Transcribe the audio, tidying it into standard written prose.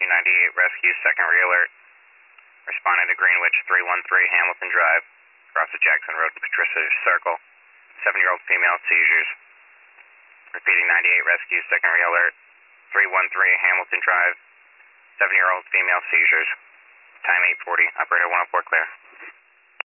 98 rescue, second re-alert. Responding to Greenwich 313 Hamilton Drive, across the Jackson Road in Patricia Circle. 7-year-old female seizures. Repeating 98 rescue, second re-alert. 313 Hamilton Drive, 7-year-old female seizures. Time 8:40, operator 104 clear.